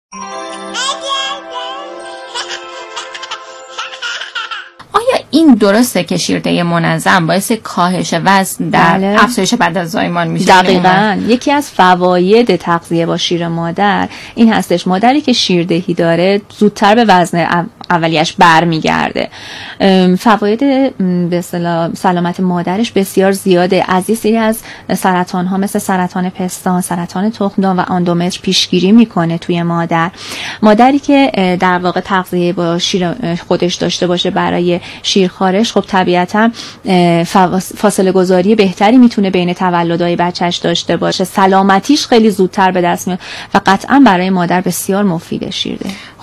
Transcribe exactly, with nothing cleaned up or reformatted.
آیا این درسته که شیردهی منظم باعث کاهش وزن در بله. افزایش بعد از زایمان میشه؟ دقیقاً. یکی از فواید تغذیه با شیر مادر این هستش مادری که شیردهی داره زودتر به وزن اولیش برمیگرده. فواید به اصطلاح سلامت مادرش بسیار زیاده. از یه سری از سرطان ها مثل سرطان پستان، سرطان تخمدان و اندومتر پیشگیری میکنه توی مادر. مادری که در واقع تغذیه با شیر خودش داشته باشه برای شیرخوارش، خب طبیعتا فاصله گذاری بهتری میتونه بین تولدهای بچهش داشته باشه، سلامتیش خیلی زودتر به دست میاد و قطعا برای مادر بسیار مفیده شیرده.